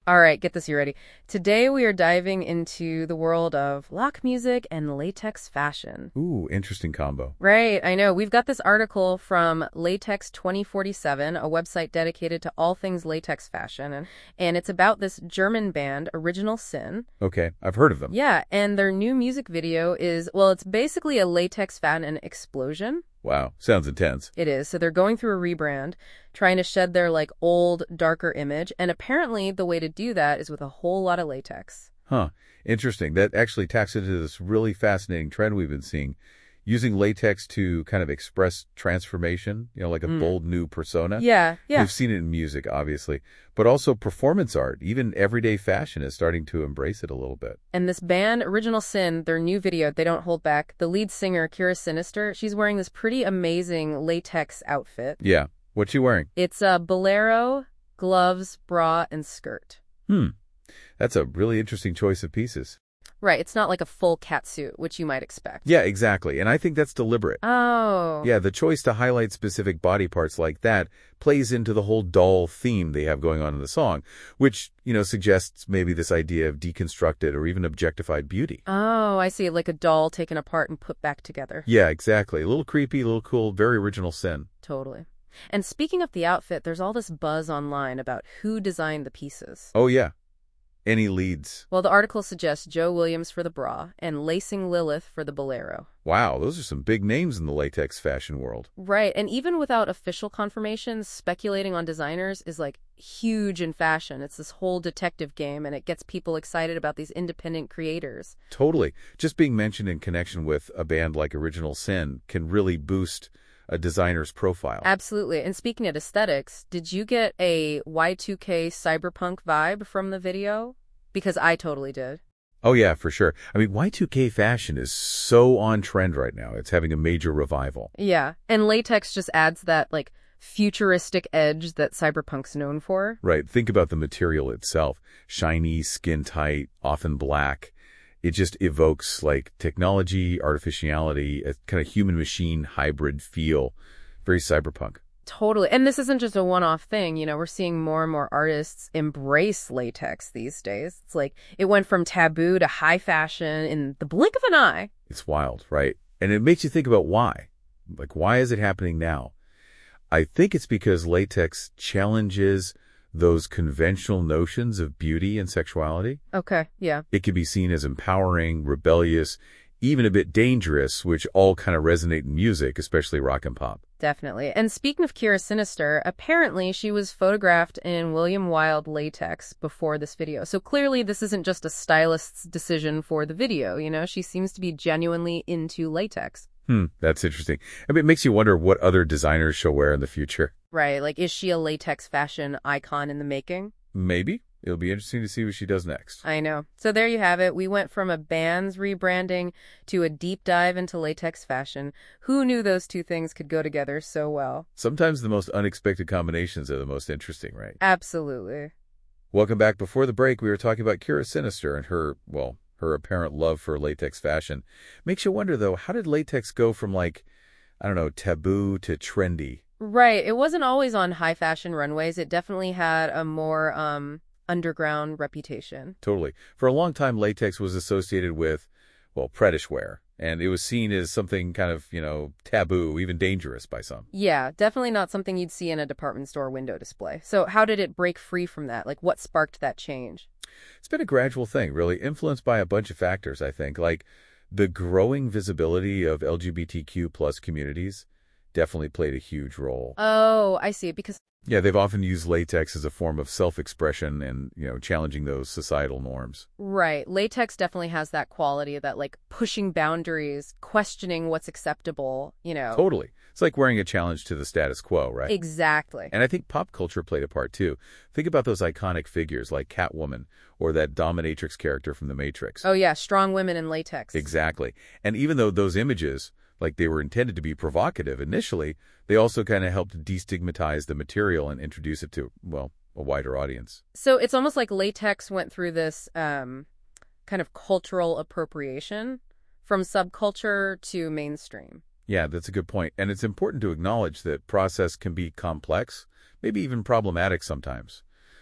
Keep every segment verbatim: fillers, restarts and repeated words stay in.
All right, get this, you ready? Today we are diving into the world of lock music and latex fashion. Ooh, interesting combo. Right, I know. We've got this article from Latex twenty forty-seven, a website dedicated to all things latex fashion, and, and it's about this German band, Original Sin. Okay, I've heard of them. Yeah, and their new music video is, well, it's basically a latex fashion explosion. Wow, sounds intense. It is. So they're going through a rebrand, trying to shed their like old, darker image, and apparently the way to do that is with a whole lot of latex. Huh, interesting. That actually taps into this really fascinating trend we've been seeing, using latex to kind of express transformation, you know, like a Mm. bold new persona. Yeah, yeah. We've seen it in music, obviously, but also performance art. Even everyday fashion is starting to embrace it a little bit. And this band, Original Sin, their new video, They Don't Hold Back, the lead singer, Kira Sinister, she's wearing this pretty amazing latex outfit. Yeah. What's she wearing? It's a bolero, gloves, bra, and skirt. Hmm. That's a really interesting choice of pieces. Right, it's not like a full catsuit, which you might expect. Yeah, exactly. And I think that's deliberate. Oh. Yeah, the choice to highlight specific body parts like that plays into the whole doll theme they have going on in the song, which, you know, suggests maybe this idea of deconstructed or even objectified beauty. Oh, I see, like a doll taken apart and put back together. Yeah, exactly. A little creepy, a little cool, very Original Sin. Totally. And speaking of the outfit, there's all this buzz online about who designed the pieces. Oh, yeah. Any leads? Well, the article suggests Joe Williams for the bra and Lacing Lilith for the bolero. Wow, those are some big names in the latex fashion world. Right, and even without official confirmations, speculating on designers is like huge in fashion. It's this whole detective game, and it gets people excited about these independent creators. Totally. Just being mentioned in connection with a band like Original Sin can really boost a designer's profile. Absolutely. And speaking of aesthetics, did you get a Y two K cyberpunk vibe from the video? Because I totally did. Oh, yeah, for sure. I mean, Y two K fashion is so on trend right now. It's having a major revival. Yeah, and latex just adds that, like, futuristic edge that cyberpunk's known for. Right. Think about the material itself. Shiny, skin-tight, often black. It just evokes, like, technology, artificiality, a kind of human-machine hybrid feel. Very cyberpunk. Totally. And this isn't just a one-off thing. You know, we're seeing more and more artists embrace latex these days. It's like it went from taboo to high fashion in the blink of an eye. It's wild, right? And it makes you think about why. Like, why is it happening now? I think it's because latex challenges those conventional notions of beauty and sexuality. Okay, yeah. It can be seen as empowering, rebellious, even a bit dangerous, which all kind of resonate in music, especially rock and pop. Definitely. And speaking of Kira Sinister, apparently she was photographed in William Wilde latex before this video. So clearly this isn't just a stylist's decision for the video, you know? She seems to be genuinely into latex. Hmm, that's interesting. I mean, it makes you wonder what other designers she'll wear in the future. Right, like is she a latex fashion icon in the making? Maybe. It'll be interesting to see what she does next. I know. So there you have it. We went from a band's rebranding to a deep dive into latex fashion. Who knew those two things could go together so well? Sometimes the most unexpected combinations are the most interesting, right? Absolutely. Welcome back. Before the break, we were talking about Kira Sinister and her, well, her apparent love for latex fashion. Makes you wonder, though, how did latex go from, like, I don't know, taboo to trendy? Right. It wasn't always on high fashion runways. It definitely had a more um underground reputation. Totally. For a long time, latex was associated with, well, pretish wear. And it was seen as something kind of, you know, taboo, even dangerous by some. Yeah, definitely not something you'd see in a department store window display. So how did it break free from that? Like, what sparked that change? It's been a gradual thing, really, influenced by a bunch of factors, I think, like the growing visibility of L G B T Q plus communities definitely played a huge role. Oh, I see. Because Yeah, they've often used latex as a form of self-expression and, you know, challenging those societal norms. right, latex definitely has that quality of that, like, pushing boundaries, questioning what's acceptable, you know. Totally. It's like wearing a challenge to the status quo, right? Exactly. And I think pop culture played a part, too. Think about those iconic figures like Catwoman or that dominatrix character from The Matrix. Oh, yeah, strong women in latex. Exactly. And even though those images, like they were intended to be provocative initially, they also kind of helped destigmatize the material and introduce it to, well, a wider audience. So it's almost like latex went through this um, kind of cultural appropriation from subculture to mainstream. Yeah, that's a good point. And it's important to acknowledge that process can be complex, maybe even problematic sometimes.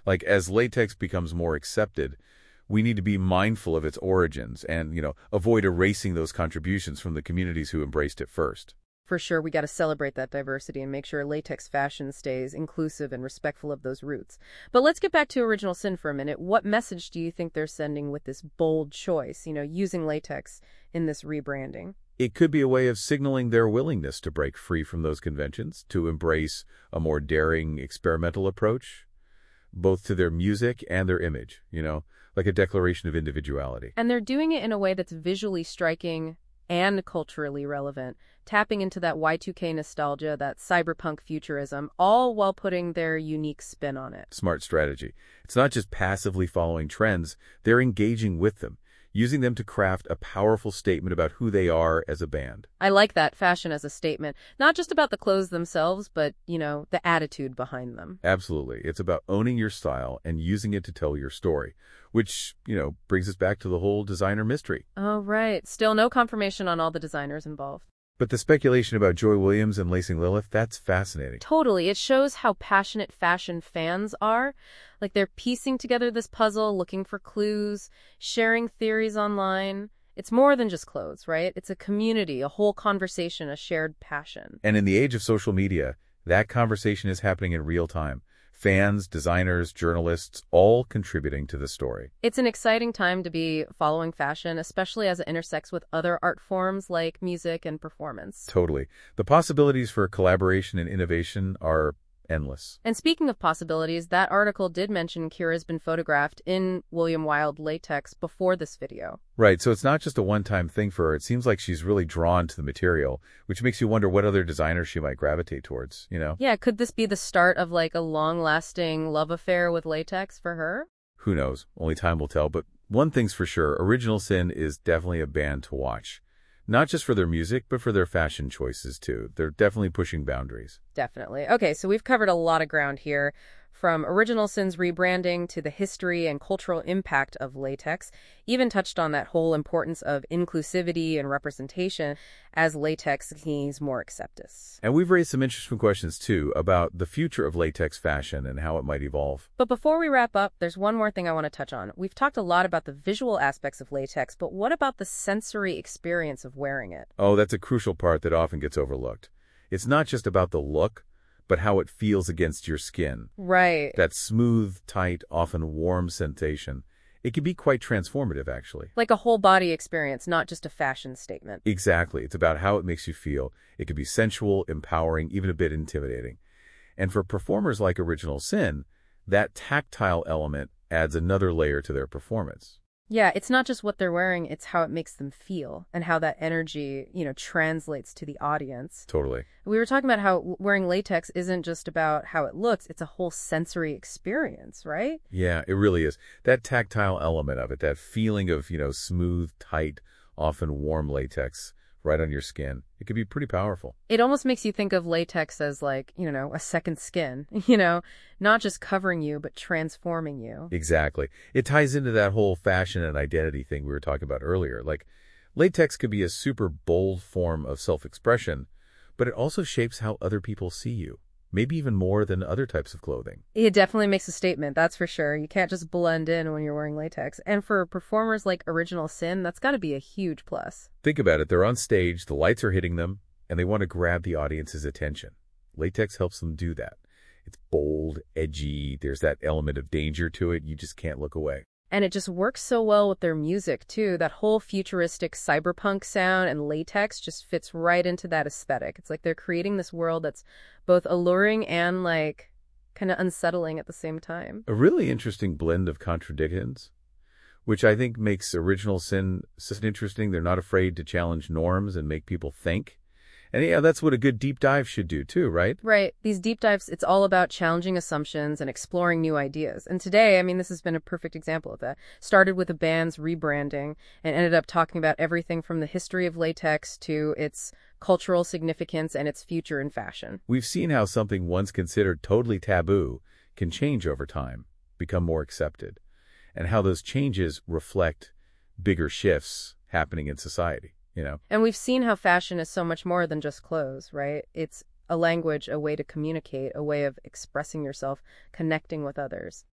Like, as latex becomes more accepted, we need to be mindful of its origins and, you know, avoid erasing those contributions from the communities who embraced it first. For sure, we got to celebrate that diversity and make sure latex fashion stays inclusive and respectful of those roots. But let's get back to Original Sin for a minute. What message do you think they're sending with this bold choice, you know, using latex in this rebranding? It could be a way of signaling their willingness to break free from those conventions, to embrace a more daring, experimental approach, both to their music and their image, you know, like a declaration of individuality. And they're doing it in a way that's visually striking and culturally relevant, tapping into that Y two K nostalgia, that cyberpunk futurism, all while putting their unique spin on it. Smart strategy. It's not just passively following trends, they're engaging with them, using them to craft a powerful statement about who they are as a band. I like that, fashion as a statement, not just about the clothes themselves, but, you know, the attitude behind them. Absolutely. It's about owning your style and using it to tell your story, which, you know, brings us back to the whole designer mystery. Oh, right. Still no confirmation on all the designers involved. But the speculation about Joy Williams and Lacing Lilith, that's fascinating. Totally. It shows how passionate fashion fans are. Like, they're piecing together this puzzle, looking for clues, sharing theories online. It's more than just clothes, right? It's a community, a whole conversation, a shared passion. And in the age of social media, that conversation is happening in real time. Fans, designers, journalists, all contributing to the story. It's an exciting time to be following fashion, especially as it intersects with other art forms like music and performance. Totally. The possibilities for collaboration and innovation are endless. And speaking of possibilities, that article did mention Keira's been photographed in William Wilde latex before this video. Right, so it's not just a one-time thing for her. It seems like she's really drawn to the material, which makes you wonder what other designers she might gravitate towards, you know? Yeah, could this be the start of like a long-lasting love affair with latex for her? Who knows? Only time will tell. But one thing's for sure, Original Sin is definitely a band to watch. Not just for their music, but for their fashion choices, too. They're definitely pushing boundaries. Definitely. Okay, so we've covered a lot of ground here, from Original Sin's rebranding to the history and cultural impact of latex, even touched on that whole importance of inclusivity and representation as latex gains more acceptance. And we've raised some interesting questions, too, about the future of latex fashion and how it might evolve. But before we wrap up, there's one more thing I want to touch on. We've talked a lot about the visual aspects of latex, but what about the sensory experience of wearing it? Oh, that's a crucial part that often gets overlooked. It's not just about the look, but how it feels against your skin. Right. That smooth, tight, often warm sensation. It can be quite transformative, actually. Like a whole body experience, not just a fashion statement. Exactly. It's about how it makes you feel. It can be sensual, empowering, even a bit intimidating. And for performers like Original Sin, that tactile element adds another layer to their performance. Yeah, it's not just what they're wearing, it's how it makes them feel and how that energy, you know, translates to the audience. Totally. We were talking about how wearing latex isn't just about how it looks, it's a whole sensory experience, right? Yeah, it really is. That tactile element of it, that feeling of, you know, smooth, tight, often warm latex right on your skin, it can be pretty powerful. It almost makes you think of latex as like, you know, a second skin, you know, not just covering you, but transforming you. Exactly. It ties into that whole fashion and identity thing we were talking about earlier. Like, latex could be a super bold form of self-expression, but it also shapes how other people see you. Maybe even more than other types of clothing. It definitely makes a statement, that's for sure. You can't just blend in when you're wearing latex. And for performers like Original Sin, that's got to be a huge plus. Think about it. They're on stage, the lights are hitting them, and they want to grab the audience's attention. Latex helps them do that. It's bold, edgy, there's that element of danger to it. You just can't look away. And it just works so well with their music, too. That whole futuristic cyberpunk sound and latex just fits right into that aesthetic. It's like they're creating this world that's both alluring and, like, kind of unsettling at the same time. A really interesting blend of contradictions, which I think makes Original Sin so interesting. They're not afraid to challenge norms and make people think. And yeah, that's what a good deep dive should do too, right? Right. These deep dives, it's all about challenging assumptions and exploring new ideas. And today, I mean, this has been a perfect example of that. Started with a band's rebranding and ended up talking about everything from the history of latex to its cultural significance and its future in fashion. We've seen how something once considered totally taboo can change over time, become more accepted, and how those changes reflect bigger shifts happening in society. You know? And we've seen how fashion is so much more than just clothes, right? It's a language, a way to communicate, a way of expressing yourself, connecting with others.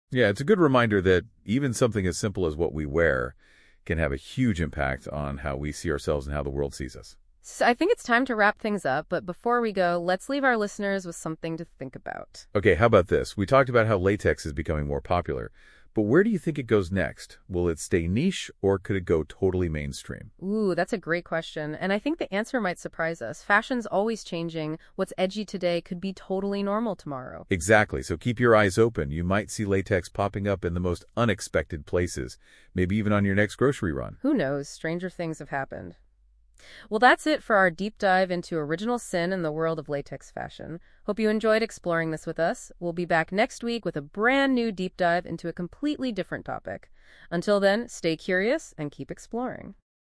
Yeah, it's a good reminder that even something as simple as what we wear can have a huge impact on how we see ourselves and how the world sees us. So I think it's time to wrap things up, but before we go, let's leave our listeners with something to think about. Okay, how about this? We talked about how latex is becoming more popular, but where do you think it goes next? Will it stay niche, or could it go totally mainstream? Ooh, that's a great question, and I think the answer might surprise us. Fashion's always changing. What's edgy today could be totally normal tomorrow. Exactly, so keep your eyes open. You might see latex popping up in the most unexpected places, maybe even on your next grocery run. Who knows? Stranger things have happened. Well, that's it for our deep dive into original sin in the world of latex fashion. Hope you enjoyed exploring this with us. We'll be back next week with a brand new deep dive into a completely different topic. Until then, stay curious and keep exploring.